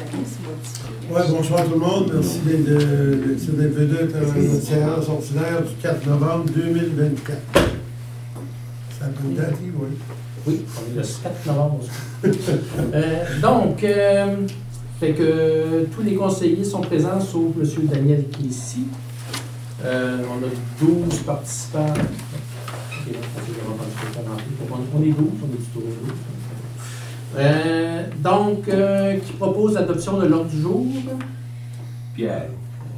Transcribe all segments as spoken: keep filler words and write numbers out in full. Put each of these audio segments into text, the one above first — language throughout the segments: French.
Oui, bonsoir tout le monde. Merci d'être venu à notre séance ordinaire du quatre novembre deux mille vingt-quatre. Ça peut dater, oui. Oui, on est le quatre novembre aussi. euh, donc, euh, fait que tous les conseillers sont présents, sauf M. Daniel qui est ici. Euh, on a douze participants. Okay, on est douze, on est toujours douze. Euh, donc, euh, qui propose l'adoption de l'ordre du jour? Pierre.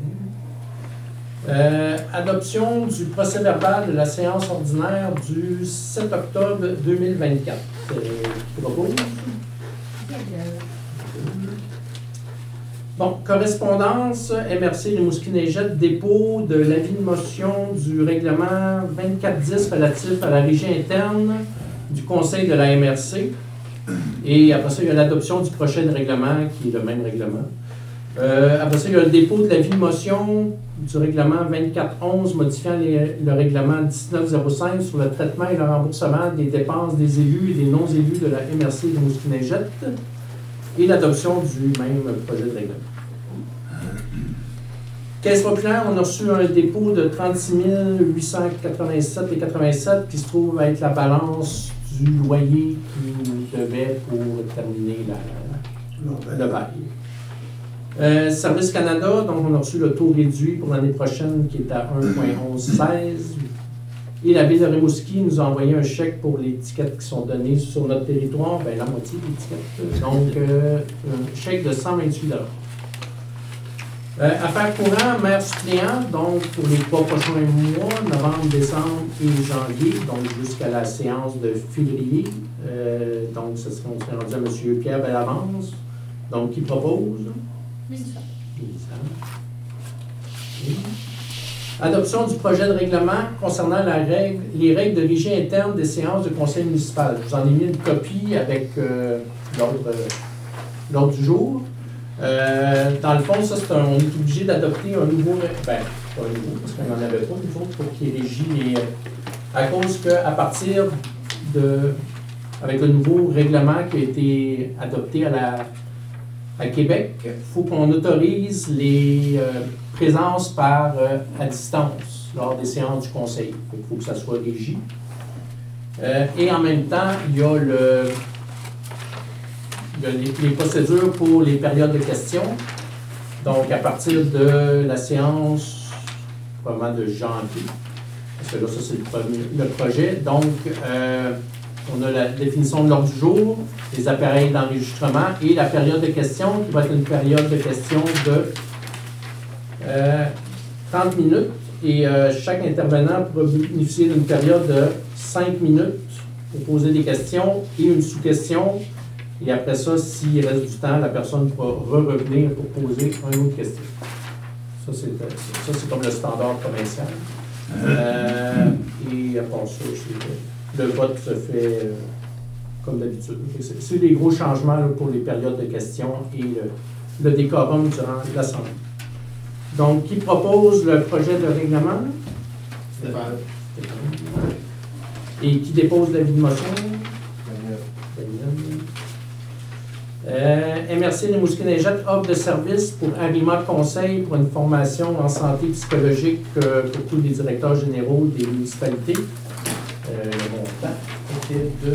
Euh, adoption du procès-verbal de la séance ordinaire du sept octobre deux mille vingt-quatre. Euh, qui propose? Bon, correspondance, M R C Rimouski-Neigette, dépôt de l'avis de motion du règlement vingt-quatre dix relatif à la régie interne du Conseil de la M R C. Et après ça, il y a l'adoption du prochain règlement, qui est le même règlement. Euh, après ça, il y a le dépôt de l'avis de motion du règlement vingt-quatre onze modifiant les, le règlement dix-neuf zéro cinq sur le traitement et le remboursement des dépenses des élus et des non-élus de la M R C de Rimouski-Neigette et l'adoption du même projet de règlement. Caisse populaire, on a reçu un dépôt de trente-six mille huit cent quatre-vingt-sept et quatre-vingt-sept qui se trouve être la balance du loyer qui nous devait pour terminer la, le bail. Euh, Service Canada, donc on a reçu le taux réduit pour l'année prochaine qui est à un virgule onze seize. Et la ville de Rimouski nous a envoyé un chèque pour les tickets qui sont donnés sur notre territoire, bien la moitié des tickets. Donc, euh, un chèque de cent vingt-huit dollars. Euh, affaires courantes, maire suppléant, donc pour les trois prochains mois, novembre, décembre et janvier, donc jusqu'à la séance de février. Euh, donc, ce serait, on serait rendu à M. Pierre Bellavance, donc qui propose. Mélissa. Oui. Adoption du projet de règlement concernant la règle, les règles de régie interne des séances de conseil municipal. Je vous en ai mis une copie avec euh, l'ordre du jour. Euh, dans le fond, ça, c'est un, on est obligé d'adopter un nouveau, ben, pas un nouveau, parce qu'on n'en avait pas, nouveau, pour qu'il régit les. À cause qu'à partir de. Avec le nouveau règlement qui a été adopté à, la, à Québec, il faut qu'on autorise les euh, présences par euh, à distance lors des séances du conseil. Il faut que ça soit régi. Euh, et en même temps, il y a le. Il y a les, les procédures pour les périodes de questions. Donc, à partir de la séance, probablement de janvier, parce que là, ça, c'est le, premier, le projet. Donc, euh, on a la définition de l'ordre du jour, les appareils d'enregistrement et la période de questions, qui va être une période de questions de euh, trente minutes. Et euh, chaque intervenant pourra bénéficier d'une période de cinq minutes pour poser des questions et une sous-question. Et après ça, s'il reste du temps, la personne pourra re-revenir pour poser une autre question. Ça, c'est comme le standard provincial. Euh, et à part ça, le vote se fait euh, comme d'habitude. C'est des gros changements là, pour les périodes de questions et le, le décorum durant l'Assemblée. Donc, qui propose le projet de règlement? Stéphane. Et qui dépose l'avis de motion? Euh, M R C Rimouski-Neigette offre de service pour Arima Conseil pour une formation en santé psychologique euh, pour tous les directeurs généraux des municipalités. Euh, le montant était de.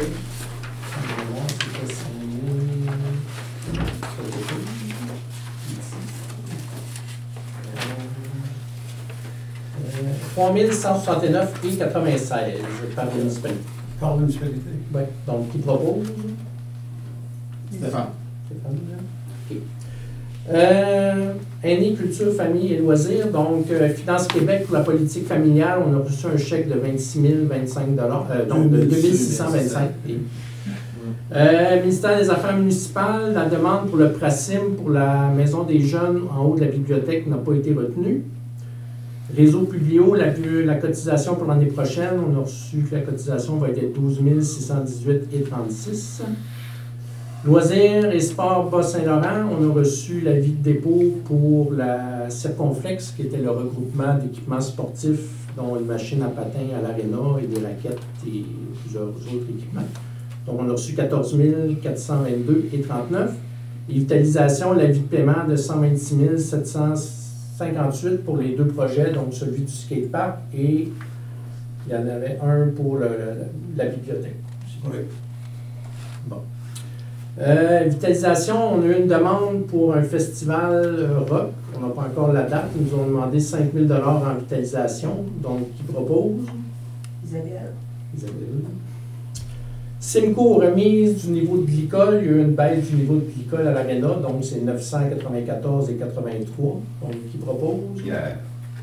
trois mille cent soixante-neuf et quatre-vingt-seize par municipalité. Par municipalité. Oui. Donc, qui propose? Stéphane. Okay. Euh, Aînés, culture, famille et loisirs. Donc, euh, Finance Québec pour la politique familiale, on a reçu un chèque de vingt-six mille vingt-cinq dollars, euh, donc de deux mille six cent vingt-cinq. Euh, ministère des Affaires municipales, la demande pour le PRACIM pour la Maison des jeunes en haut de la bibliothèque n'a pas été retenue. Réseau Publio, la, la cotisation pour l'année prochaine, on a reçu que la cotisation va être douze mille six cent dix-huit et trente-six. Loisirs et sports Bas-Saint-Laurent, on a reçu l'avis de dépôt pour la Circonflex, qui était le regroupement d'équipements sportifs, dont une machine à patins à l'aréna et des raquettes et plusieurs autres équipements. Donc, on a reçu quatorze mille quatre cent vingt-deux et trente-neuf. Et vitalisation, l'avis de paiement de cent vingt-six mille sept cent cinquante-huit pour les deux projets, donc celui du skatepark et il y en avait un pour le, le, la bibliothèque. Oui. Bon. Euh, vitalisation, on a eu une demande pour un festival euh, rock. On n'a pas encore la date. Ils nous ont demandé cinq mille dollars en vitalisation. Donc, qui propose? Isabelle. Isabelle. Simco, remise du niveau de glycol. Il y a eu une baisse du niveau de glycol à l'Arena. Donc, c'est neuf cent quatre-vingt-quatorze et quatre-vingt-trois. Donc, qui propose? Pierre.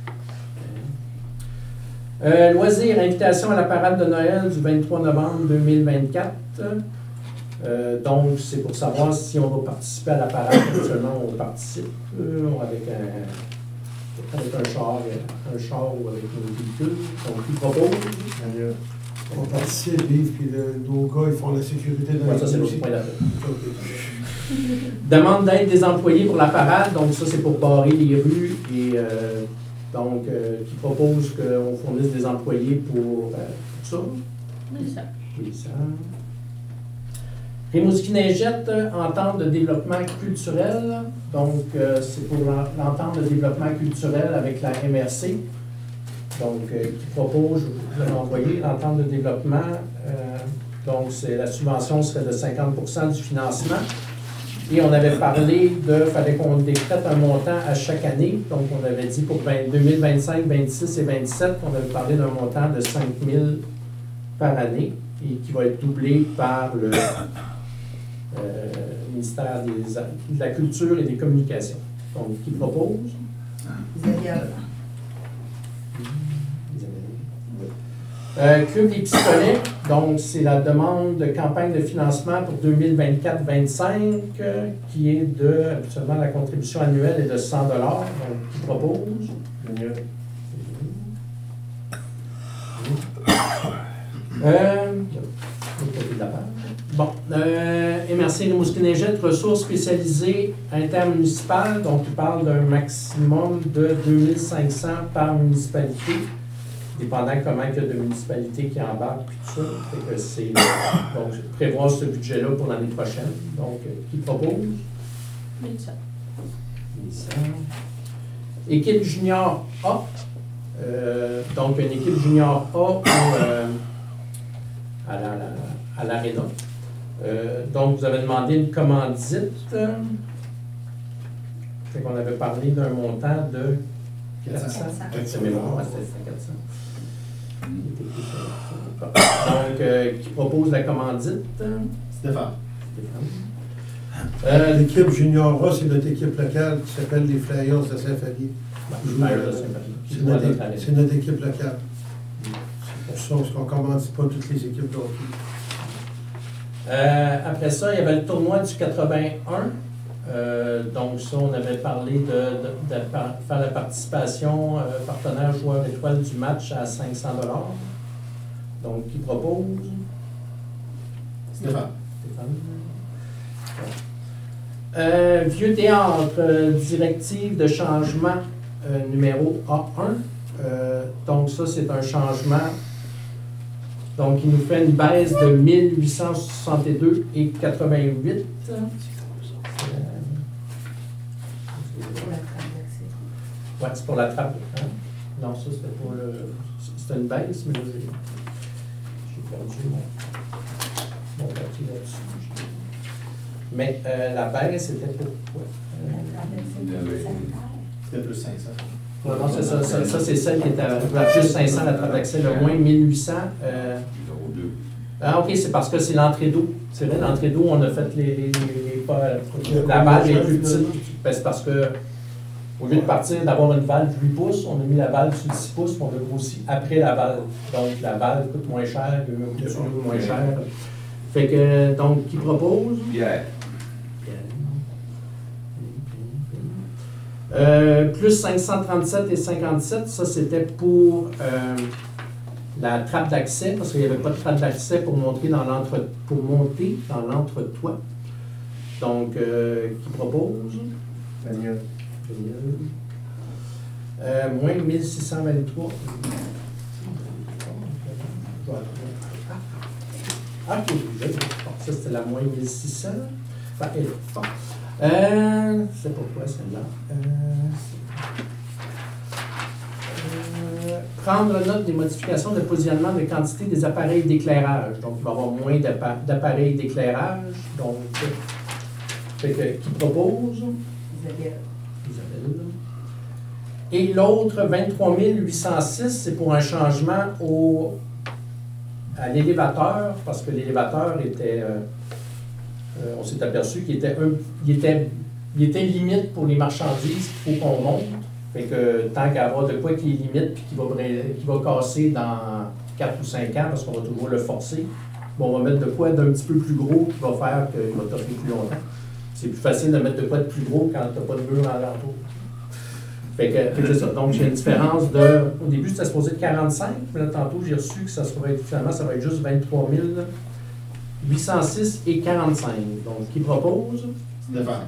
Euh, loisirs, invitation à la parade de Noël du vingt-trois novembre deux mille vingt-quatre. Euh, donc, c'est pour savoir si on va participer à la parade. Actuellement, on participe euh, avec, un, avec un char, un char ou avec une véhicule. Donc, qui propose? On participe, Yves, puis le, nos gars, ils font la sécurité dans Ouais, les ça, c'est l'autre aussi. point d'appel. Ok. Demande d'aide des employés pour la parade. Donc, ça, c'est pour barrer les rues et euh, donc, euh, qui propose qu'on fournisse des employés pour euh, tout ça. Oui, ça. Oui, ça. Rimouski-Neigette, entente de développement culturel. Donc, euh, c'est pour l'entente de développement culturel avec la M R C. Donc, euh, qui propose, je vais l'envoyer, l'entente de développement. Euh, donc, c'est la subvention serait de cinquante pour cent du financement. Et on avait parlé de, il fallait qu'on décrète un montant à chaque année. Donc, on avait dit pour deux mille vingt-cinq, vingt-six et vingt-sept, on avait parlé d'un montant de cinq mille par année et qui va être doublé par le euh, ministère des, de la Culture et des Communications. Donc, qui propose? Isabelle. Euh, Club des Pistolets, donc c'est la demande de campagne de financement pour deux mille vingt-quatre vingt-cinq euh, qui est de, habituellement la contribution annuelle est de cent dollars. Donc, qui propose? Euh, bon, euh, M R C Rimouski-Neigette, ressources spécialisées intermunicipales, donc il parle d'un maximum de deux mille cinq cents par municipalité. Dépendant comment il y a de municipalités qui embarquent, puis tout ça. Fait que c'est, donc, prévoir ce budget-là pour l'année prochaine. Donc, euh, qui propose? Oui, ça. ça. Équipe junior A. Euh, donc, une équipe junior A au, euh, à la, la, à l'Arena. Euh, donc, vous avez demandé une commandite. Fait qu'on avait parlé d'un montant de quatre cents. C'est mémoire, c'était quatre cents. Donc, euh, qui propose la commandite? Stéphane. Euh, L'équipe Junior A, c'est notre équipe locale qui s'appelle les Flyers de Saint-Fabien. C'est notre, c'est notre équipe locale. C'est pour ça qu'on ne commande pas toutes les équipes d'hockey. Euh, après ça, il y avait le tournoi du quatre-vingt-un. Euh, donc ça, on avait parlé de, de, de par, faire la participation euh, partenaire joueur étoile du match à cinq cents dollars. Donc, qui propose? Stéphane. Stéphane. Euh, Vieux théâtre, euh, directive de changement euh, numéro A un. Euh, donc ça, c'est un changement. Donc, il nous fait une baisse de mille huit cent soixante-deux et quatre-vingt-huit. Oui, c'est pour la trappe. Hein? Non, ça, c'était pour le. C'était une baisse, mais là, j'ai, j'ai perdu mon, mon papier là-dessus. Mais euh, la baisse, c'était pour quoi? C'était plus cinq cents. Ouais, non, c'est ça. Ça, ça c'est celle qui était à plus cinq cents, la trappe d'accès, le moins mille huit cents. Euh, ah, OK, c'est parce que c'est l'entrée d'eau. C'est vrai, l'entrée d'eau, on a fait les. les, les, les pas, la valve est plus petite. Ben, c'est parce que. Au lieu de partir d'avoir une valve huit pouces, on a mis la valve sur six pouces, on a grossi après la valve. Donc, la valve coûte moins cher, le coûte moins cher. Fait que, donc, qui propose? Pierre. Euh, plus cinq cent trente-sept et cinquante-sept, ça c'était pour euh, la trappe d'accès, parce qu'il n'y avait pas de trappe d'accès pour monter dans l'entre pour monter dans l'entretoit. Donc, euh, qui propose? Daniel. Euh, moins mille six cent vingt-trois. Ah, ok, ça c'était la moins mille six cents. Enfin, elle est forte. Euh, c'est pourquoi celle-là. Euh, euh, prendre note des modifications de positionnement de quantité des appareils d'éclairage. Donc, il va y avoir moins d'appa- d'appareils d'éclairage. Donc, fait que, qui propose? Isabelle. Isabelle. Et l'autre, vingt-trois mille huit cent six, c'est pour un changement au, à l'élévateur, parce que l'élévateur était, euh, euh, on s'est aperçu qu'il était, un, il était, il était limite pour les marchandises qu'il faut qu'on monte. Fait que tant qu'à avoir de quoi qui est limite puis qui va, qui va casser dans quatre ou cinq ans, parce qu'on va toujours le forcer, bon, on va mettre de quoi d'un petit peu plus gros qui va faire qu'il va t'offrir plus longtemps. C'est plus facile de mettre de quoi de plus gros quand tu n'as pas de mur à l'entour. Fait que, fait que c'est ça. Donc, j'ai une différence de. Au début, c'était supposé de quarante-cinq, mais là, tantôt, j'ai reçu que ça serait, finalement, ça va être juste vingt-trois mille huit cent six et quarante-cinq. Donc, qui propose? Stéphane.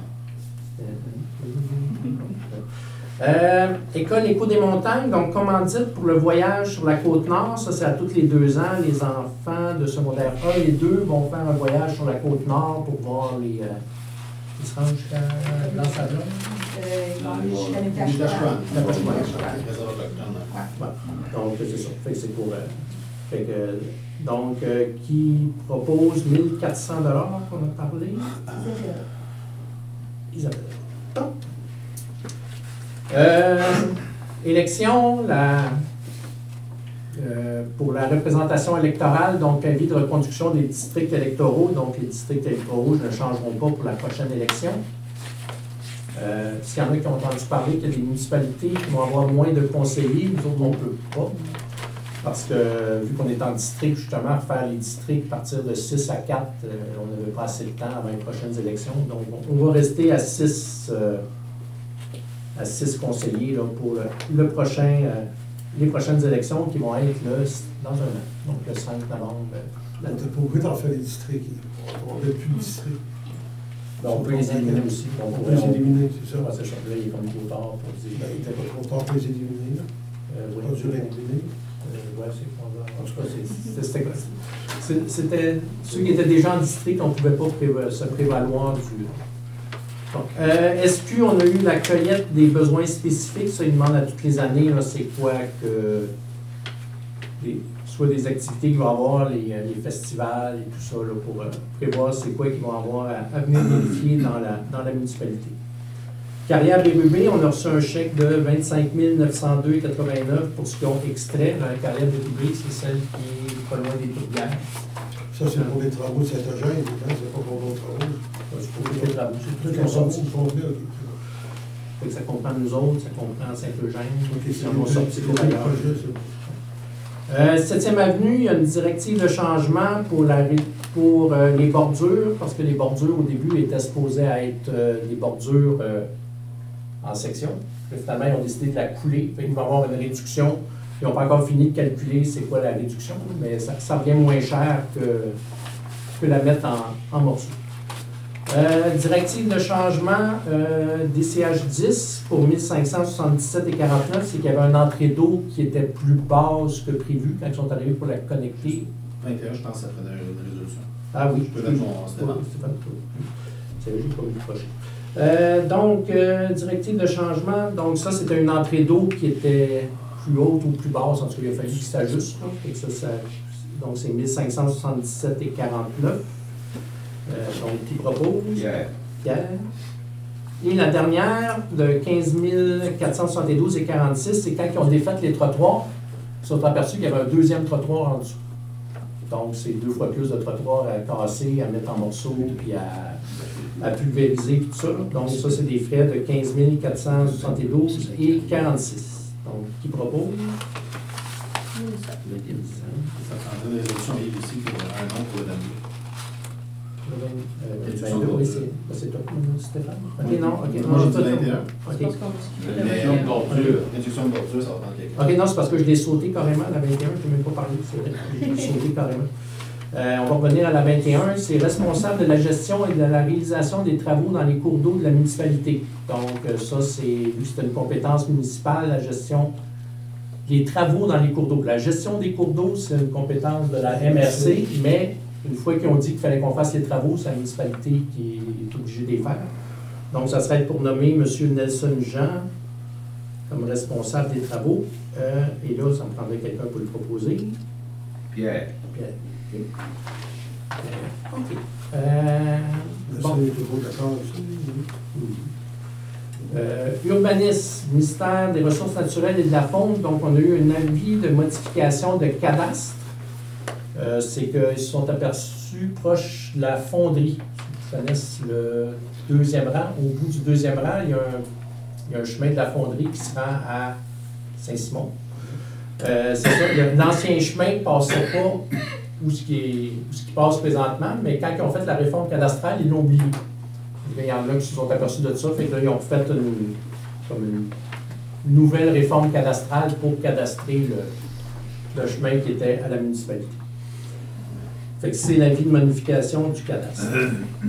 Euh, École Écho des montagnes, donc commandite pour le voyage sur la Côte-Nord, ça c'est à tous les deux ans, les enfants de secondaire un et deux vont faire un voyage sur la Côte-Nord pour voir les... Euh, ils se rendent jusqu'à dans sa zone. Euh, jusqu'à Les Nitachouan. Tachuan. Nitachouan. Réserve autochtone. Ouais. Donc c'est ça, fait que c'est pour... Euh, fait que, donc, euh, qui propose mille quatre cents dollars qu'on a parlé? Isabelle. Isabelle. Bon. Euh, élection, la, euh, pour la représentation électorale, donc avis de reconduction des districts électoraux. Donc les districts électoraux ne changeront pas pour la prochaine élection. Euh, S'il y en a qui ont entendu parler qu'il y a des municipalités qui vont avoir moins de conseillers, nous autres on ne peut pas. Parce que vu qu'on est en district, justement, faire les districts à partir de six à quatre, euh, on n'avait pas assez de temps avant les prochaines élections. Donc on, on va rester à six. Euh, à six conseillers là, pour le, le prochain, euh, les prochaines élections qui vont être là, dans un an, donc le cinq novembre. On n'était pas obligé d'en faire des districts. On n'a plus de districts. Donc, on peut les éliminer aussi. On On peut les éliminer, c'est ça. Ouais, c'est ça. Là, il est comme trop tard pour dire. Ben, il n'était pas trop tard pour les éliminer. Là. Euh, oui, On a dû les éliminer. Euh, ouais, c'est pas grave. En tout cas, c'est- c'était c'est- c'était ceux qui étaient déjà en district, on ne pouvait pas préva- se prévaloir du. Donc, euh, S Q, on a eu la cueillette des besoins spécifiques. Ça, ils demandent à toutes les années, là, c'est quoi que. Les, soit des activités qu'il va y avoir, les, les festivals et tout ça, là, pour euh, prévoir c'est quoi qu'ils vont avoir à, à venir vérifier dans la, dans la municipalité. Carrière Bérubé, on a reçu un chèque de vingt-cinq mille neuf cent deux virgule quatre-vingt-neuf pour ce qu'ils ont extrait. Dans la carrière Bérubé, c'est celle qui est pas loin des tourbières. Ça, c'est pour les travaux de Saint-Eugène, hein, c'est pas pour d'autres travaux. C'est pour les travaux. C'est tout Tout qu'on sorti sorti. complet, ok. Fait que ça comprend nous autres, ça comprend Saint-Eugène. Ok, c'est on va le sortir pour projet, ailleurs. ça. Euh, septième avenue, il y a une directive de changement pour, la, ré- pour euh, les bordures, parce que les bordures au début étaient supposées à être euh, des bordures euh, en section. Puis, finalement, ils ont décidé de la couler. Fait qu'il va y avoir une réduction. Ils n'ont pas encore fini de calculer c'est quoi la réduction, mais ça, ça revient moins cher que, que la mettre en, en morceaux. Euh, directive de changement euh, D C H dix pour mille cinq cent soixante-dix-sept et quarante-neuf, c'est qu'il y avait une entrée d'eau qui était plus basse que prévu quand ils sont arrivés pour la connecter. vingt et un, je pense que ça prenait une résolution. Ah oui, Je peux mettre mon Stéphane. Oui, Stéphane, oui. C'est vrai, j'ai pas vu le projet. Euh, donc, euh, directive de changement, donc ça c'était une entrée d'eau qui était plus haute ou plus basse, en tout cas il a fallu qu'il s'ajuste. là. Fait que ça, ça- donc c'est mille cinq cent soixante-dix-sept et quarante-neuf. Euh, donc, qui propose? Pierre. Pierre. Et la dernière, de quinze mille quatre cent soixante-douze et quarante-six, c'est quand ils ont défait les trottoirs, ils se sont aperçus qu'il y avait un deuxième trottoir en dessous. Donc, c'est deux fois plus de trottoirs à casser, à mettre en morceaux, puis à, à pulvériser, tout ça. Donc, ça, c'est des frais de quinze mille quatre cent soixante-douze et quarante-six. Donc, qui propose? Mélissa. Ça prendrait une résolution libre ici pour un nom pour le dernier. Euh, vingt-deux, oui, c'est c'est toi, Stéphane? Ok, non, ok. Moi, non, j'ai toi, dit toi. vingt et un. Ok. Je pense qu'on discute de Mais Réduction de bordure. réduction de bordure, ça va prendre quelqu'un. Ok, non, c'est parce que je l'ai sauté carrément, la vingt et un, je n'ai même pas parlé, c'est vrai. Je l'ai sauté carrément. Euh, on va revenir à la vingt et un. C'est responsable de la gestion et de la réalisation des travaux dans les cours d'eau de la municipalité. Donc, euh, ça, c'est, vu que c'est une compétence municipale, la gestion des travaux dans les cours d'eau. La gestion des cours d'eau, c'est une compétence de la M R C, mais une fois qu'ils ont dit qu'il fallait qu'on fasse les travaux, c'est la municipalité qui est obligée de les faire. Donc, ça serait pour nommer M. Nelson Jean comme responsable des travaux. Euh, et là, ça me prendrait quelqu'un pour le proposer. Pierre. Pierre. OK. Euh, OK. Euh, bon. C'est toujours d'accord avec ça. Euh, urbanisme, ministère des Ressources naturelles et de la faune. Donc, on a eu un avis de modification de cadastre. Euh, c'est qu'ils se sont aperçus proche de la fonderie. Ils connaissent le deuxième rang. Au bout du deuxième rang, il y a un, il y a un chemin de la fonderie qui se rend à Saint-Simon. Euh, c'est ça, l'ancien chemin ne passait pas où ce, qui est, où ce qui passe présentement, mais quand ils ont fait la réforme cadastrale, ils l'ont oublié. Il y en a qui se sont aperçus de ça, fait que là, ils ont fait une, comme une nouvelle réforme cadastrale pour cadastrer le, le chemin qui était à la municipalité. Fait que c'est l'avis de modification du cadastre. Là,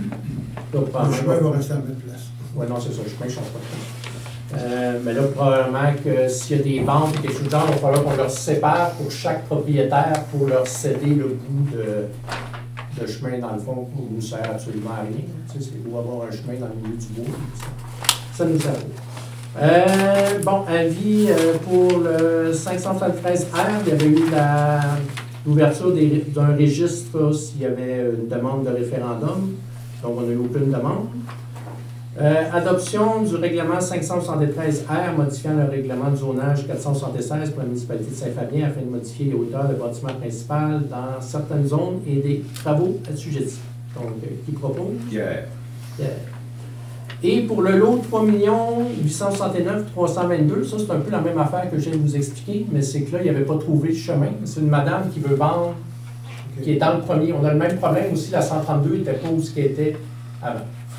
Le chemin va rester à la même place. Oui, non, c'est ça, le chemin ne change pas. Euh, mais là, probablement que s'il y a des ventes ou quelque chose de genre, il va falloir qu'on leur sépare pour chaque propriétaire pour leur céder le bout de, de chemin, dans le fond, qui ne nous sert absolument à rien. Tu sais, c'est beau avoir un chemin dans le milieu du bois. Ça, ça nous sert pas. Euh, bon, avis euh, pour le cinq cent soixante-treize R, il y avait eu la, l'ouverture des, d'un registre s'il y avait une demande de référendum. Donc, on n'a eu aucune demande. Euh, adoption du règlement cinq cent soixante-treize R modifiant le règlement de zonage quatre cent soixante-seize pour la municipalité de Saint-Fabien afin de modifier les hauteurs de bâtiment principal dans certaines zones et des travaux assujettis. Donc, euh, qui propose? Pierre. Pierre. Et pour le lot trois millions huit cent soixante-neuf mille trois cent vingt-deux, ça c'est un peu la même affaire que je viens de vous expliquer, mais c'est que là, il n'avait pas trouvé le chemin. C'est une madame qui veut vendre, qui est dans le premier. On a le même problème aussi, la cent trente-deux n'était pas où ce qui était avant.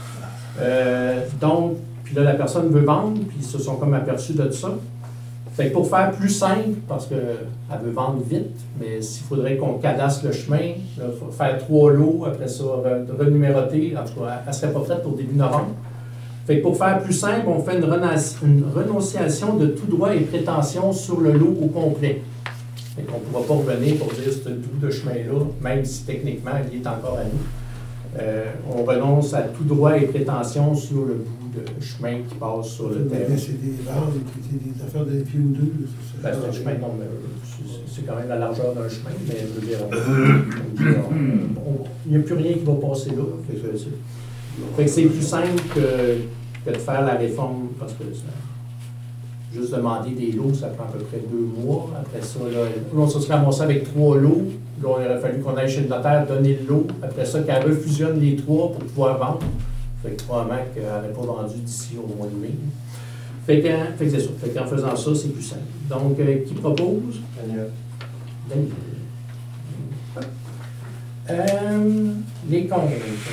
Euh, donc, puis là, la personne veut vendre, puis ils se sont comme aperçus de ça. Fait que pour faire plus simple, parce qu'elle veut vendre vite, mais s'il faudrait qu'on cadastre le chemin, il faut faire trois lots, après ça, renuméroter, en tout cas, elle ne serait pas prête pour début novembre. Fait que pour faire plus simple, on fait une, une renonciation de tout droit et prétention sur le lot au complet. Fait qu'on ne pourra pas revenir pour dire ce bout de chemin-là, même si techniquement il est encore à nous. Euh, on renonce à tout droit et prétention sur le bout de chemin qui passe sur le terrain. C'est des ventes, c'est des affaires d'un pied ou deux. Ben, c'est un chemin, non, mais c'est quand même la largeur d'un chemin, mais je veux dire, on, on, on, il n'y a plus rien qui va passer là. Fait que c'est, fait que c'est plus simple que, que de faire la réforme, parce que ça, juste demander des lots, ça prend à peu près deux mois. Après ça, là, on se serait ramassé avec trois lots. Là, il aurait fallu qu'on aille chez le notaire donner le lot. Après ça, qu'elle refusionne les trois pour pouvoir vendre. Fait que probablement qu'elle n'aurait pas vendu d'ici au mois de mai. Fait que, fait que c'est ça. Fait qu'en faisant ça, c'est plus simple. Donc, euh, qui propose? Daniel. Daniel. Euh, les comptes.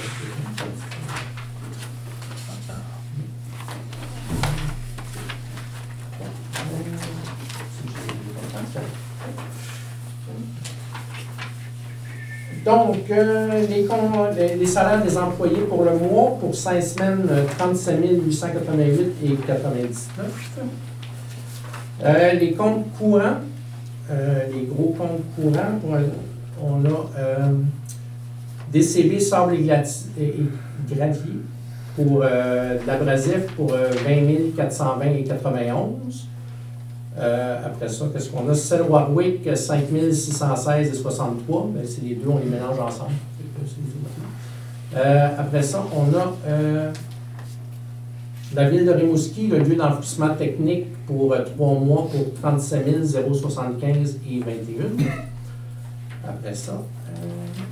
Donc, euh, les, les, les salaires des employés pour le mois, pour cinq semaines, trente-sept mille huit cent quatre-vingt-huit et quatre-vingt-dix-neuf. Euh, les comptes courants, euh, les gros comptes courants, pour, on a euh, D C B sable et, et, et gravier pour euh, de l'abrasif pour euh, vingt mille quatre cent vingt et quatre-vingt-onze. Euh, après ça, qu'est-ce qu'on a? Cell Warwick, cinq mille six cent seize et soixante-trois. Ben, c'est les deux, on les mélange ensemble. Euh, après ça, on a euh, la ville de Rimouski, le lieu d'enfouissement technique pour euh, trois mois pour trente-sept mille soixante-quinze et vingt et un. Après ça, euh,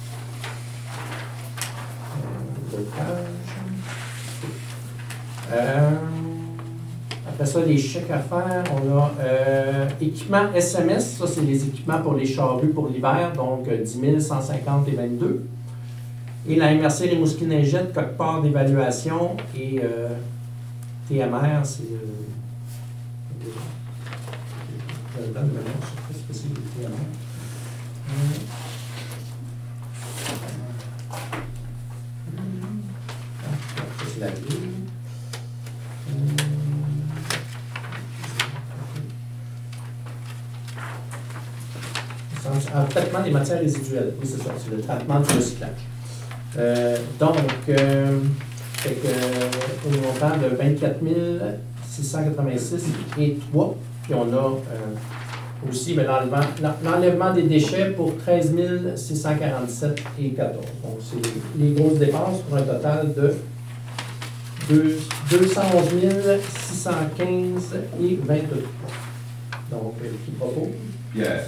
euh, après ça, les chèques à faire, on a euh, équipement S M S, ça c'est les équipements pour les charrues pour l'hiver, donc euh, dix mille cent cinquante et vingt-deux. Et la M R C Rimouski Neigette, quelque part d'évaluation, et euh, T M R, c'est... Euh, euh, c'est le T M R. Ça c'est la ville. En traitement des matières résiduelles. Oui, c'est ça, c'est le traitement du recyclage. Euh, donc, euh, Fait que, euh, au montant de vingt-quatre mille six cent quatre-vingt-six et trois. Puis on a euh, aussi ben, l'enlèvement, l'enlèvement des déchets pour treize mille six cent quarante-sept et quatorze. Donc, c'est les grosses dépenses pour un total de deux cent onze mille six cent quinze et vingt-trois. Donc, euh, qui propose? Pierre.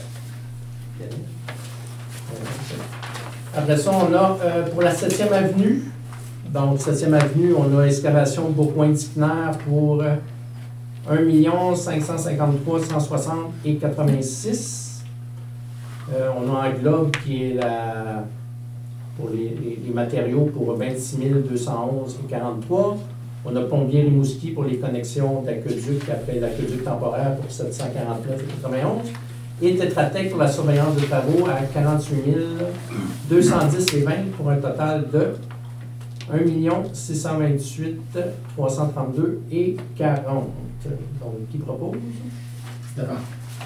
Après ça, on a euh, pour la septième avenue. Donc, septième avenue, on a excavation de Beaupoint-Tiquenaire pour euh, un million cinq cent cinquante-trois cent soixante et quatre-vingt-six. Euh, on a un globe qui est la, pour les, les, les matériaux pour vingt-six mille deux cent onze et quarante-trois. On a Plombier-Rimouski pour les connexions d'aqueduc après l'aqueduc temporaire pour sept cent quarante-neuf et quatre-vingt-onze. Et Tétratec pour la surveillance de travaux à quarante-huit mille deux cent dix et vingt pour un total de un million six cent vingt-huit trois cent trente-deux et quarante. Donc, qui propose? Stéphane.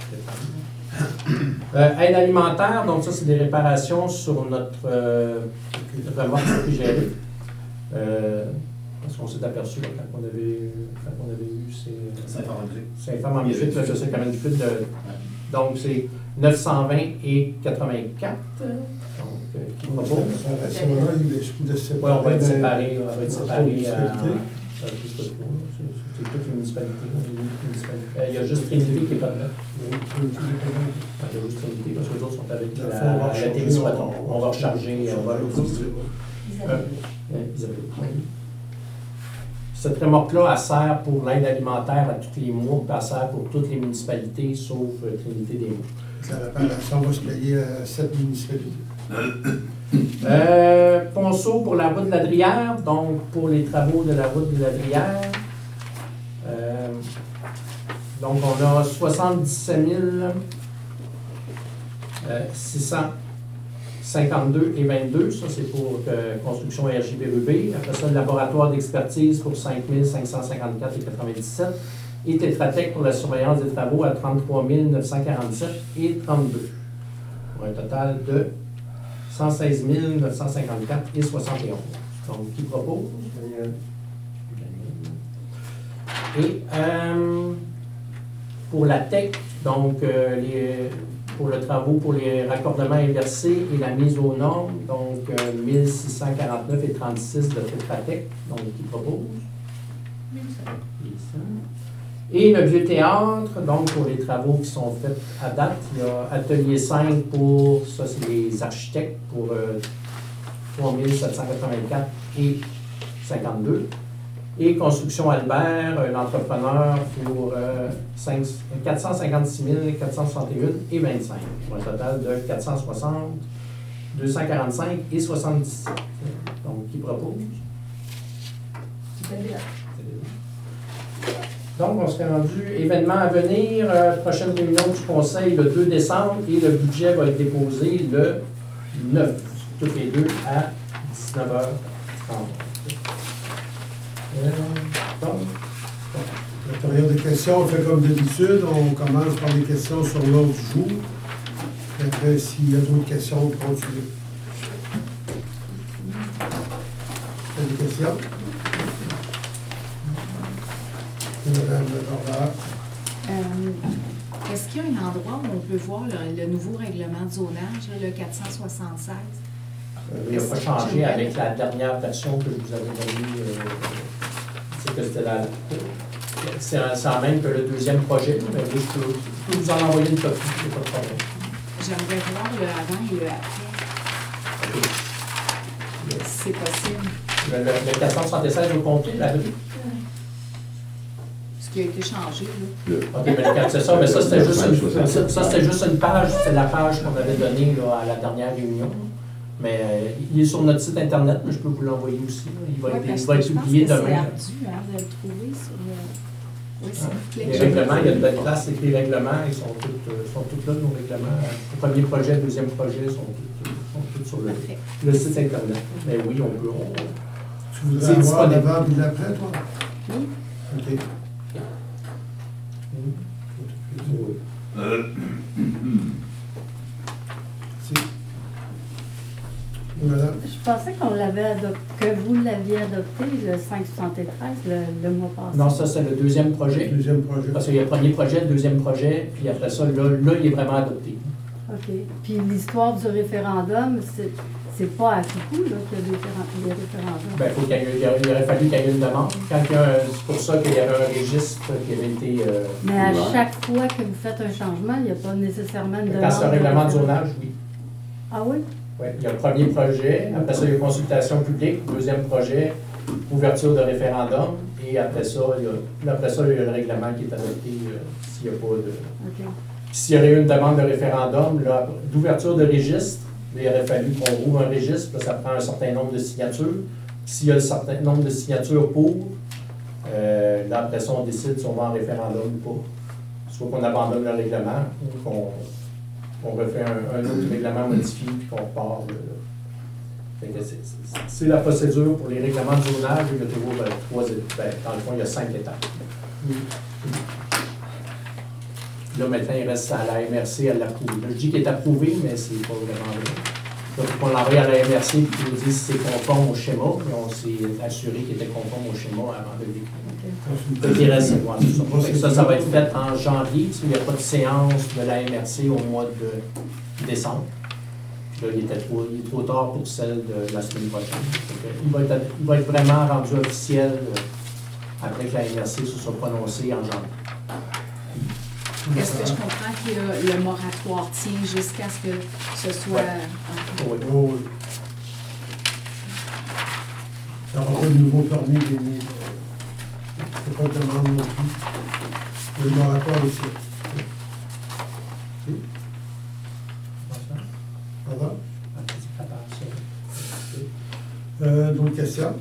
Euh, aide alimentaire, donc ça, c'est des réparations sur notre euh, remorque réfrigérée. Euh, parce qu'on s'est aperçu là, quand on avait, quand on avait eu ces. Saint-Farm-en-Butte. Saint-Farm-en-Butte, là, je sais quand même plus de. Donc, c'est neuf cent vingt et quatre-vingt-quatre. Donc, euh, qui propose? À ce moment-là, il est de séparer. Oui, on va être séparés. On va être séparés à. à- C'est toute une municipalité. Il y a juste Trinité qui n'est pas dedans. Il y a juste Trinité parce que les autres sont avec Dans le fond, on va la, la recharger, Témiscouaton. on- On va recharger. On va Isabelle. Euh, Isabelle, oui. Cette remorque-là, elle sert pour l'aide alimentaire à tous les mois, puis elle sert pour toutes les municipalités, sauf euh, Trinité des mois. La réparation va se payer à sept municipalités. Euh, Ponceau pour la route de la Drière, donc pour les travaux de la route de la Drière. Euh, donc on a soixante-dix-sept mille six cent cinquante-deux et vingt-deux, ça c'est pour euh, construction R J B E B. Après ça, le laboratoire d'expertise pour cinq mille cinq cent cinquante-quatre et quatre-vingt-dix-sept. Et Tétratec pour la surveillance des travaux à trente-trois mille neuf cent quarante-sept et trente-deux. Pour un total de cent seize mille neuf cent cinquante-quatre et soixante et onze. Donc, qui propose? Et euh, pour la T E C, donc euh, les, pour le travaux pour les raccordements inversés et la mise aux normes, donc euh, mille six cent quarante-neuf et trente-six de Tétratec. Donc, qui propose? Et le vieux théâtre, donc pour les travaux qui sont faits à date, il y a Atelier cinq pour, ça c'est les architectes, pour euh, trois mille sept cent quatre-vingt-quatre et cinquante-deux. Et Construction Albert, euh, l'entrepreneur, pour euh, quatre cent cinquante-six mille quatre cent soixante et un et vingt-cinq, pour un total de quatre cent soixante, deux cent quarante-cinq et soixante-dix-sept. Donc, qui propose? Isabelle. Donc, on serait rendu événement à venir, euh, prochaine réunion du Conseil le deux décembre et le budget va être déposé le neuf, toutes les deux à dix-neuf heures trente. Euh, donc, La période de questions, on fait comme d'habitude. On commence par les questions sur l'ordre du jour. Et après, s'il y a d'autres questions, on continue. Il y a des questions? Madame Barbara. Euh, Est-ce qu'il y a un endroit où on peut voir le, le nouveau règlement de zonage, là, le quatre cent soixante-seize? euh, il n'a pas changé avec la dernière version que je vous avais donnée. Euh, c'est que c'était la. C'est en même que le deuxième projet, mais oui, je peux, je peux vous en envoyer une copie, il n'y a pas de problème. J'aimerais voir le avant et le après, Okay. si c'est possible. Le, le, le quatre cent soixante-seize au complet, la rue? Ce qui a été changé, là. OK, mais le quatre, c'est ça, mais ça, c'était juste, une- ça, ça, c'était juste une page, c'est la page qu'on avait donnée là, à la dernière réunion. Mais euh, il est sur notre site Internet, mais je peux vous l'envoyer aussi. Là. Il va Ouais, être, parce il va que être je pense publié que c'est demain. ardu, hein, de le trouver sur le... Oui, c'est Les flèche. règlements, il y a de belles places, c'est que les règlements, ils sont tous, euh, sont tous là, nos règlements. Le premier projet, le deuxième projet sont tous, sont tous sur le, Parfait. le site Internet. Mais oui, on peut. On... Tu voudrais C'est avoir disponible. l'avant et l'après, toi? Oui. OK. Oui. Si. Madame? Je pensais qu'on l'avait adopté, que vous l'aviez adopté, le cinq soixante-treize, le, le mois passé. Non, ça, c'est le deuxième projet. Deuxième projet. Parce qu'il y a le premier projet, le deuxième projet, puis après ça, là, là il est vraiment adopté. OK. Puis l'histoire du référendum, c'est, c'est pas à tout coup, là, qu'il y a des, référen- des référendums. Ben, faut qu'il y ait, il aurait- il aurait fallu qu'il y ait une demande. Quand il y a un- c'est pour ça qu'il y avait un registre qui avait été... Euh, Mais à ouvert. chaque fois que vous faites un changement, il n'y a pas nécessairement une demande. Quand c'est un règlement de référendum. zonage, oui. Ah oui? Oui, il y a le premier projet, après ça, il y a consultation publique, deuxième projet, ouverture de référendum, et après ça, il y a, après ça, il y a le règlement qui est adopté euh, s'il n'y a pas de... OK. Puis s'il y aurait eu une demande de référendum, là, d'ouverture de registre, là, il aurait fallu qu'on rouvre un registre, là, ça prend un certain nombre de signatures. S'il y a un certain nombre de signatures pour, euh, là, après ça, on décide si on va en référendum ou pas. Soit qu'on abandonne le règlement, ou qu'on on refait un, un autre règlement modifié, puis qu'on repart. euh, fait que c'est- c'est- C'est la procédure pour les règlements de zonage, il y a toujours euh, trois, ben, dans le fond, il y a cinq étapes. Là, maintenant, il reste à la M R C à l'approuver. Là, je dis qu'il est approuvé, mais c'est pas vraiment vrai. Donc, on l'envoie à la M R C et qu'ils nous disent si c'est conforme au schéma, mais on s'est assuré qu'il était conforme au schéma avant de l'écrire. Donc, il reste, ouais, c'est ça. Fait que ça, ça va être fait en janvier, parce qu'il n'y a pas de séance de la M R C au mois de décembre. Là, il, était trop, il est trop tard pour celle de la semaine prochaine. Fait que Il va, être, il va être vraiment rendu officiel euh, après que la M R C se soit prononcée en janvier. Est-ce que je comprends que le, le moratoire tient jusqu'à ce que ce soit... Ouais. Ah, Oui. Oh, oui. Ça aura pas de nouveau permis des mille. C'est pas de demande non plus. Le moratoire ici. Ok. Ça va? Euh, D'autres questions?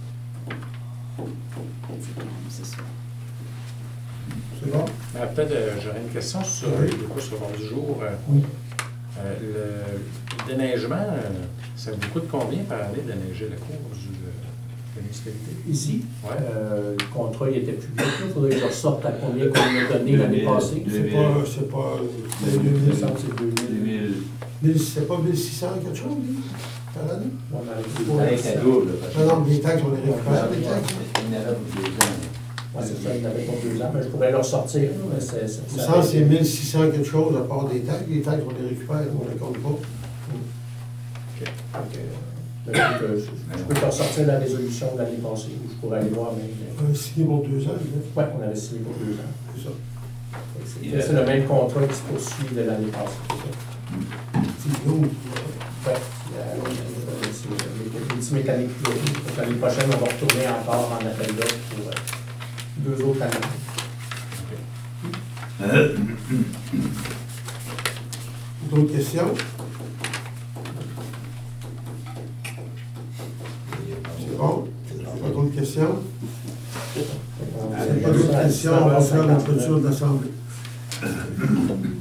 c'est ça. C'est bon? Ben, peut-être euh, j'aurais une question sur Oui. le cours sur l'ordre du jour. Euh, Oui. euh, le déneigement, euh, ça vous coûte combien par année de déneiger la cour du, euh, de la municipalité? Ici, Ouais. euh, le contrat il était public. Il faudrait que je ressorte à combien qu'on a donné l'année passée. C'est pas, c'est pas, c'est deux deux mille, mille. c'est deux mille. Mille- C'est pas mille six cents quelque chose, lui, par année? On a- Avec un double. Non, non, les taxes, on les récupère, les taxes. Il y en avait pour deux ans. Ouais, c'est ça, il avait pour deux ans, mais je pourrais le ressortir. là, mais c'est- c'est- Il me ça- semble que c'est mille six cents quelque chose à part des taxes. Les taxes, on les récupère, on les compte pas. Ok. Donc, euh, ben, écoute, euh, je, je peux te ressortir la résolution de l'année passée, ou je pourrais aller voir, mais. On a signé pour deux ans, là. Oui, on avait signé pour deux ans. C'est ça. C'est c'est le même contrat qui se poursuit de l'année passée. C'est long. Ouais, euh, c'est le petit mécanique. Donc, l'année prochaine, on va retourner encore en appel d'offres pour euh, deux autres années. D'autres questions? C'est bon? Pas d'autres questions? On- Pas d'autres questions, on va faire la clôture de l'Assemblée.